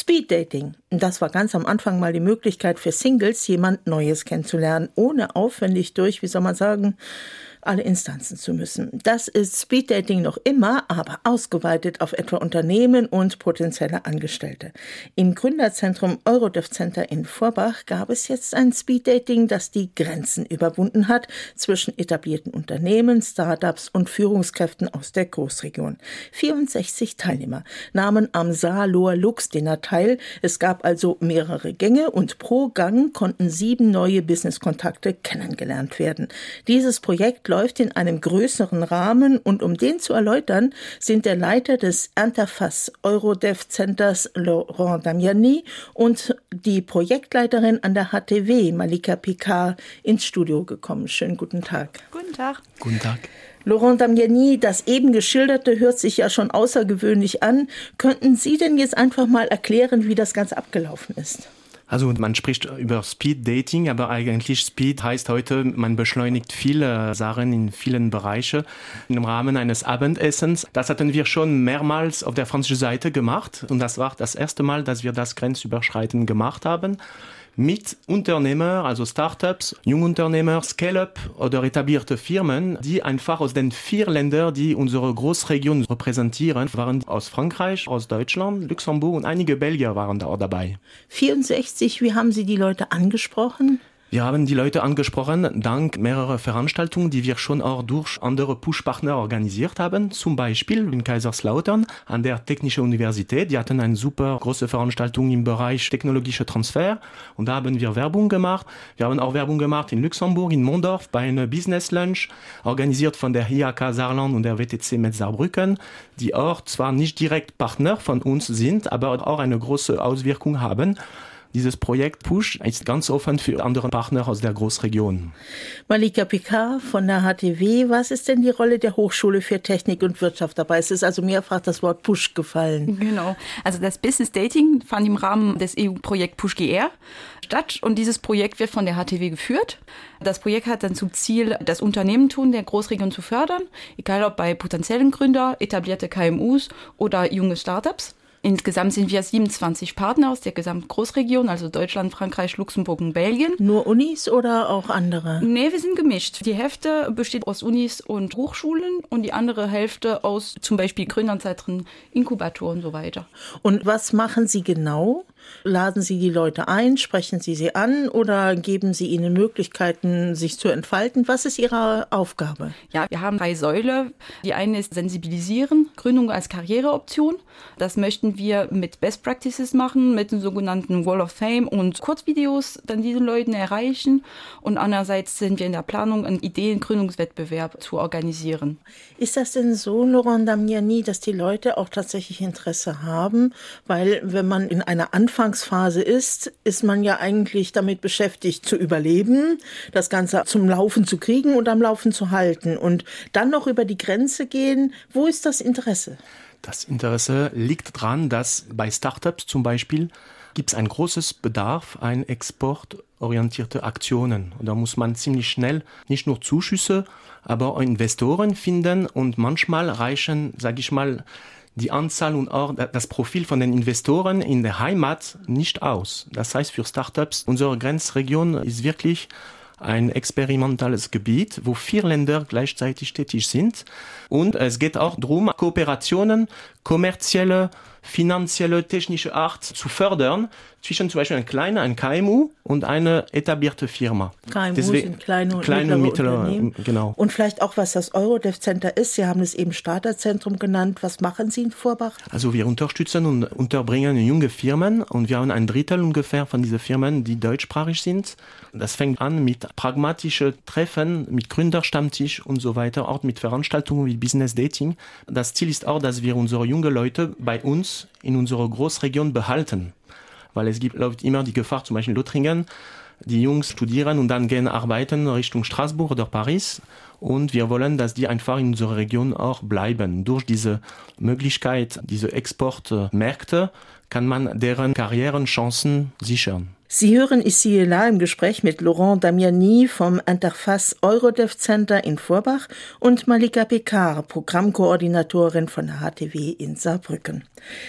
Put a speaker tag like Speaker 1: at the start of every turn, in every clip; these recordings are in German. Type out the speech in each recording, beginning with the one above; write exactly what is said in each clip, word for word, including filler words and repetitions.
Speaker 1: Speeddating. Das war ganz am Anfang mal die Möglichkeit für Singles, jemand Neues kennenzulernen, ohne aufwendig durch, wie soll man sagen, alle Instanzen zu müssen. Das ist Speeddating noch immer, aber ausgeweitet auf etwa Unternehmen und potenzielle Angestellte. Im Gründerzentrum Eurodev Center in Vorbach gab es jetzt ein Speeddating, das die Grenzen überwunden hat zwischen etablierten Unternehmen, Startups und Führungskräften aus der Großregion. vierundsechzig Teilnehmer nahmen am Saarloher Lux-Dinner teil. Es gab also mehrere Gänge und pro Gang konnten sieben neue Businesskontakte kennengelernt werden. Dieses Projekt läuft in einem größeren Rahmen und um den zu erläutern, sind der Leiter des Interface Eurodev Centers Laurent Damiani und die Projektleiterin an der H T W Malika Picard ins Studio gekommen. Schönen guten Tag.
Speaker 2: Guten Tag.
Speaker 3: Guten Tag.
Speaker 1: Laurent Damiani, das eben Geschilderte hört sich ja schon außergewöhnlich an. Könnten Sie denn jetzt einfach mal erklären, wie das Ganze abgelaufen ist?
Speaker 3: Also man spricht über Speed Dating, aber eigentlich Speed heißt heute, man beschleunigt viele Sachen in vielen Bereichen im Rahmen eines Abendessens. Das hatten wir schon mehrmals auf der französischen Seite gemacht und das war das erste Mal, dass wir das grenzüberschreitend gemacht haben. Mit Unternehmer, also Startups, Jungunternehmer, Scale-up oder etablierte Firmen, die einfach aus den vier Ländern, die unsere Großregion repräsentieren, waren aus Frankreich, aus Deutschland, Luxemburg und einige Belgier waren da auch dabei.
Speaker 1: vierundsechzig, wie haben Sie die Leute angesprochen?
Speaker 3: Wir haben die Leute angesprochen, dank mehrerer Veranstaltungen, die wir schon auch durch andere Push-Partner organisiert haben. Zum Beispiel in Kaiserslautern an der Technischen Universität. Die hatten eine super große Veranstaltung im Bereich technologischer Transfer. Und da haben wir Werbung gemacht. Wir haben auch Werbung gemacht in Luxemburg, in Mondorf, bei einer Business Lunch, organisiert von der I H K Saarland und der W T C Metz Saarbrücken, die auch zwar nicht direkt Partner von uns sind, aber auch eine große Auswirkung haben. Dieses Projekt Push ist ganz offen für andere Partner aus der Großregion.
Speaker 1: Malika Picard von der H T W, was ist denn die Rolle der Hochschule für Technik und Wirtschaft dabei? Es ist also mehrfach das Wort Push gefallen.
Speaker 2: Genau, also das Business Dating fand im Rahmen des E U-Projekt Push G R statt und dieses Projekt wird von der H T W geführt. Das Projekt hat dann zum Ziel, das Unternehmertum der Großregion zu fördern, egal ob bei potenziellen Gründern, etablierte K M Us oder junge Startups. Insgesamt sind wir siebenundzwanzig Partner aus der gesamten Großregion, also Deutschland, Frankreich, Luxemburg und Belgien.
Speaker 1: Nur Unis oder auch andere?
Speaker 2: Nee, wir sind gemischt. Die Hälfte besteht aus Unis und Hochschulen und die andere Hälfte aus zum Beispiel Gründerzentren, Inkubatoren und so weiter.
Speaker 1: Und was machen Sie genau? Laden Sie die Leute ein, sprechen Sie sie an oder geben Sie ihnen Möglichkeiten, sich zu entfalten? Was ist Ihre Aufgabe?
Speaker 2: Ja, wir haben drei Säulen. Die eine ist Sensibilisieren, Gründung als Karriereoption. Das möchten wir mit Best Practices machen, mit dem sogenannten Wall of Fame und Kurzvideos dann diesen Leuten erreichen. Und andererseits sind wir in der Planung, einen Ideengründungswettbewerb zu organisieren.
Speaker 1: Ist das denn so, Laurent Damiani, dass die Leute auch tatsächlich Interesse haben? Weil wenn man in einer Anfangsphase ist, ist man ja eigentlich damit beschäftigt zu überleben, das Ganze zum Laufen zu kriegen und am Laufen zu halten und dann noch über die Grenze gehen. Wo ist das Interesse?
Speaker 3: Das Interesse liegt daran, dass bei Startups zum Beispiel gibt es ein großes Bedarf an exportorientierte Aktionen. Und da muss man ziemlich schnell nicht nur Zuschüsse, aber auch Investoren finden und manchmal reichen, sage ich mal, die Anzahl und auch das Profil von den Investoren in der Heimat nicht aus. Das heißt für Startups, unsere Grenzregion ist wirklich ein experimentales Gebiet, wo vier Länder gleichzeitig tätig sind. Und es geht auch darum, Kooperationen, kommerzielle, finanzielle, technische Art zu fördern zwischen zum Beispiel einem kleinen, ein K M U und einer etablierte Firma.
Speaker 1: K M U sind kleine und
Speaker 3: kleine
Speaker 1: mittlere
Speaker 3: und
Speaker 1: Unternehmen.
Speaker 3: Genau.
Speaker 1: Und vielleicht auch, was das Eurodev Center ist. Sie haben es eben Starterzentrum genannt. Was machen Sie in Vorbach?
Speaker 3: Also wir unterstützen und unterbringen junge Firmen und wir haben ein Drittel ungefähr von diesen Firmen, die deutschsprachig sind. Das fängt an mit pragmatischen Treffen, mit Gründerstammtisch und so weiter, auch mit Veranstaltungen wie Business Dating. Das Ziel ist auch, dass wir unsere jungen Leute bei uns in unserer Großregion behalten. Weil es gibt läuft immer die Gefahr, zum Beispiel in Lothringen, die Jungs studieren und dann gehen arbeiten Richtung Straßburg oder Paris. Und wir wollen, dass die einfach in unserer Region auch bleiben. Durch diese Möglichkeit, diese Exportmärkte, kann man deren Karrierenchancen sichern.
Speaker 1: Sie hören ici et là im Gespräch mit Laurent Damiani vom Interface Eurodev Center in Vorbach und Malika Picard, Programmkoordinatorin von der H T W in Saarbrücken.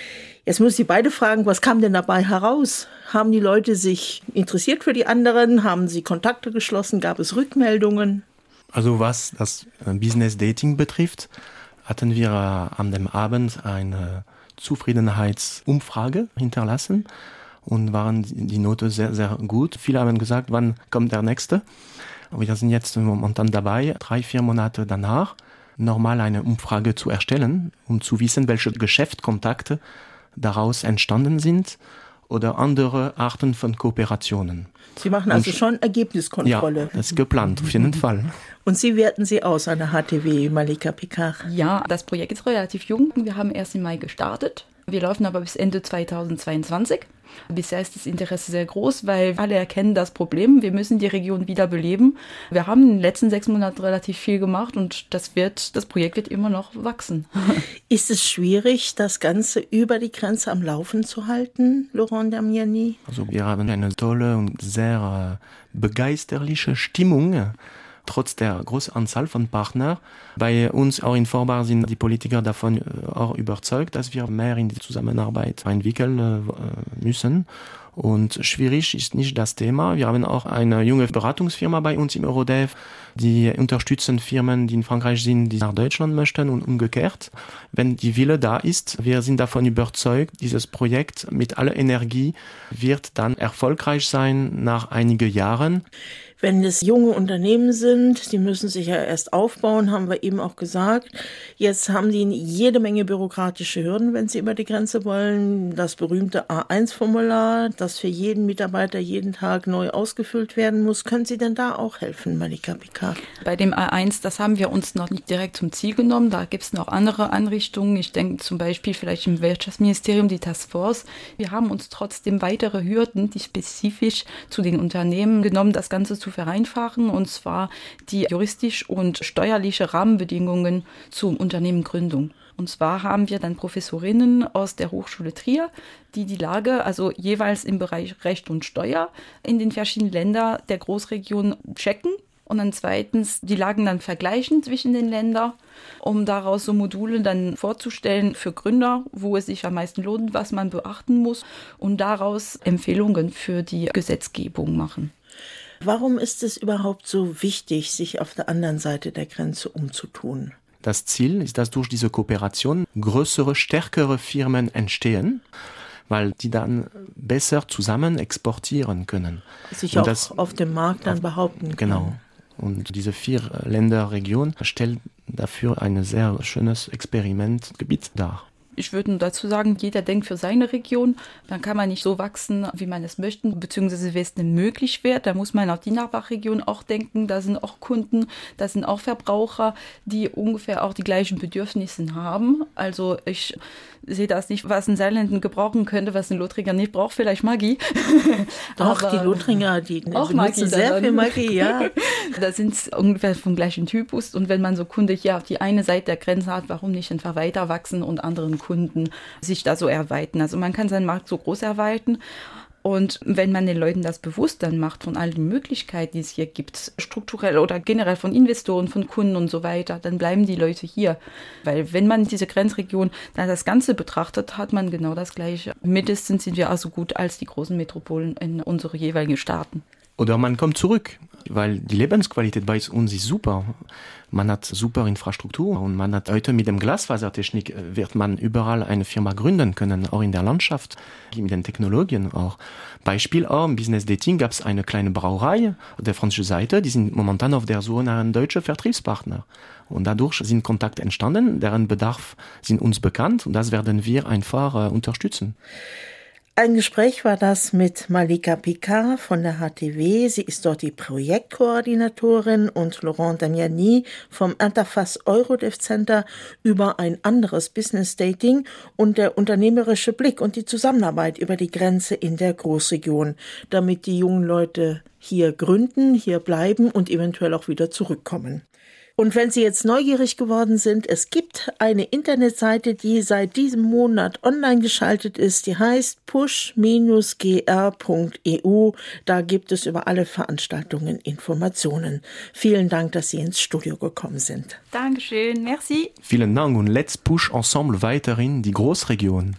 Speaker 1: Jetzt muss ich beide fragen, was kam denn dabei heraus? Haben die Leute sich interessiert für die anderen? Haben sie Kontakte geschlossen? Gab es Rückmeldungen?
Speaker 3: Also was das Business Dating betrifft, hatten wir am dem Abend eine Zufriedenheitsumfrage hinterlassen und waren die Note sehr, sehr gut. Viele haben gesagt, wann kommt der nächste? Wir sind jetzt momentan dabei, drei, vier Monate danach, nochmal eine Umfrage zu erstellen, um zu wissen, welche Geschäftskontakte daraus entstanden sind oder andere Arten von Kooperationen.
Speaker 1: Sie machen also und, schon Ergebniskontrolle.
Speaker 3: Ja, das ist geplant, auf jeden Fall.
Speaker 1: Und Sie werten sie aus an der H T W, Malika Picard?
Speaker 2: Ja, das Projekt ist relativ jung. Wir haben erst im Mai gestartet. Wir laufen aber bis Ende zweitausendzweiundzwanzig. Bisher ist das Interesse sehr groß, weil alle erkennen das Problem. Wir müssen die Region wieder beleben. Wir haben in den letzten sechs Monaten relativ viel gemacht und das wird, das Projekt wird immer noch wachsen.
Speaker 1: Ist es schwierig, das Ganze über die Grenze am Laufen zu halten, Laurent Damiani?
Speaker 3: Also wir haben eine tolle und sehr begeisterliche Stimmung. Trotz der großen Anzahl von Partnern. Bei uns auch in Vorbar sind die Politiker davon auch überzeugt, dass wir mehr in die Zusammenarbeit entwickeln müssen. Und schwierig ist nicht das Thema. Wir haben auch eine junge Beratungsfirma bei uns im Eurodev, die unterstützen Firmen, die in Frankreich sind, die nach Deutschland möchten und umgekehrt. Wenn die Wille da ist, wir sind davon überzeugt, dieses Projekt mit aller Energie wird dann erfolgreich sein nach einigen Jahren.
Speaker 1: Wenn es junge Unternehmen sind, die müssen sich ja erst aufbauen, haben wir eben auch gesagt. Jetzt haben die jede Menge bürokratische Hürden, wenn sie über die Grenze wollen. Das berühmte A eins Formular, das für jeden Mitarbeiter jeden Tag neu ausgefüllt werden muss. Können Sie denn da auch helfen, Malika Picard?
Speaker 2: Bei dem A eins, das haben wir uns noch nicht direkt zum Ziel genommen. Da gibt es noch andere Einrichtungen. Ich denke zum Beispiel vielleicht im Wirtschaftsministerium, die Taskforce. Wir haben uns trotzdem weitere Hürden, die spezifisch zu den Unternehmen genommen, das Ganze zu vereinfachen, und zwar die juristisch und steuerliche Rahmenbedingungen zur Unternehmengründung. Und zwar haben wir dann Professorinnen aus der Hochschule Trier, die die Lage, also jeweils im Bereich Recht und Steuer in den verschiedenen Ländern der Großregion checken und dann zweitens die Lagen dann vergleichen zwischen den Ländern, um daraus so Module dann vorzustellen für Gründer, wo es sich am meisten lohnt, was man beachten muss, und daraus Empfehlungen für die Gesetzgebung machen.
Speaker 1: Warum ist es überhaupt so wichtig, sich auf der anderen Seite der Grenze umzutun?
Speaker 3: Das Ziel ist, dass durch diese Kooperation größere, stärkere Firmen entstehen, weil die dann besser zusammen exportieren können.
Speaker 1: Sich und auch das, auf dem Markt dann auf, behaupten können.
Speaker 3: Genau. Und diese vier Länderregion stellt dafür ein sehr schönes Experimentgebiet dar.
Speaker 2: Ich würde nur dazu sagen, jeder denkt für seine Region, dann kann man nicht so wachsen, wie man es möchte, beziehungsweise wie es denn möglich wäre. Da muss man auf die Nachbarregion auch denken, da sind auch Kunden, da sind auch Verbraucher, die ungefähr auch die gleichen Bedürfnisse haben. Also ich sehe das nicht, was ein Saarländer gebrauchen könnte, was ein Lothringer nicht braucht, vielleicht Maggi.
Speaker 1: Doch, aber die Lothringer, die
Speaker 2: auch Maggi,
Speaker 1: sehr viel Maggi, ja.
Speaker 2: Da sind es ungefähr vom gleichen Typus, und wenn man so Kunde hier auf die eine Seite der Grenze hat, warum nicht einfach weiter wachsen und anderen Kunden sich da so erweitern. Also man kann seinen Markt so groß erweitern. Und wenn man den Leuten das bewusst dann macht von all den Möglichkeiten, die es hier gibt, strukturell oder generell von Investoren, von Kunden und so weiter, dann bleiben die Leute hier. Weil wenn man diese Grenzregion dann das Ganze betrachtet, hat man genau das Gleiche. Mindestens sind wir auch so gut als die großen Metropolen in unsere jeweiligen Staaten.
Speaker 3: Oder man kommt zurück, weil die Lebensqualität bei uns ist super. Man hat super Infrastruktur und man hat heute mit dem Glasfasertechnik wird man überall eine Firma gründen können, auch in der Landschaft, mit den Technologien auch. Beispiel auch, im Business Dating gab es eine kleine Brauerei auf der französischen Seite, die sind momentan auf der Suche nach einem deutschen Vertriebspartner. Und dadurch sind Kontakte entstanden, deren Bedarf sind uns bekannt, und das werden wir einfach äh, unterstützen.
Speaker 1: Ein Gespräch war das mit Malika Picard von der H T W. Sie ist dort die Projektkoordinatorin, und Laurent Damiani vom Interface Eurodev Center über ein anderes Business Dating und der unternehmerische Blick und die Zusammenarbeit über die Grenze in der Großregion, damit die jungen Leute hier gründen, hier bleiben und eventuell auch wieder zurückkommen. Und wenn Sie jetzt neugierig geworden sind, es gibt eine Internetseite, die seit diesem Monat online geschaltet ist, die heißt push Bindestrich g r Punkt e u. Da gibt es über alle Veranstaltungen Informationen. Vielen Dank, dass Sie ins Studio gekommen sind.
Speaker 2: Dankeschön, merci.
Speaker 3: Vielen Dank, und let's push ensemble weiterhin die Großregion.